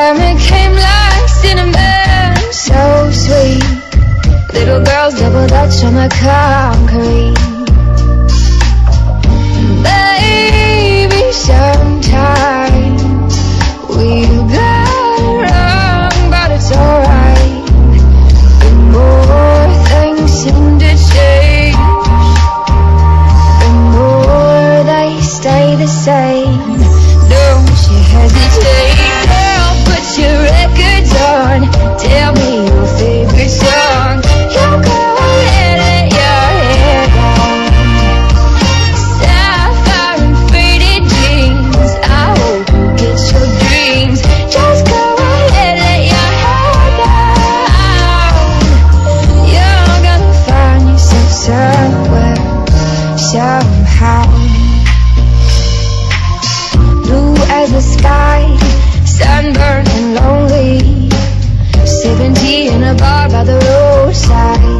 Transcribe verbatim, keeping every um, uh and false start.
time it came last in a man so sweet. Little girls double dutch on the concrete. Baby, sometimes we got it wrong, but it's alright. The more things seem to change, the more they stay the same. Don't you hesitate, girl, put your records on. Tell me your favorite song. You go ahead, let your hair down. Sapphire and faded jeans, I hope you get your dreams. Just go ahead, let your hair down. You're gonna find yourself somewhere, somehow. Blue as the sky, sunburned and lonely, sipping tea in a bar by the roadside.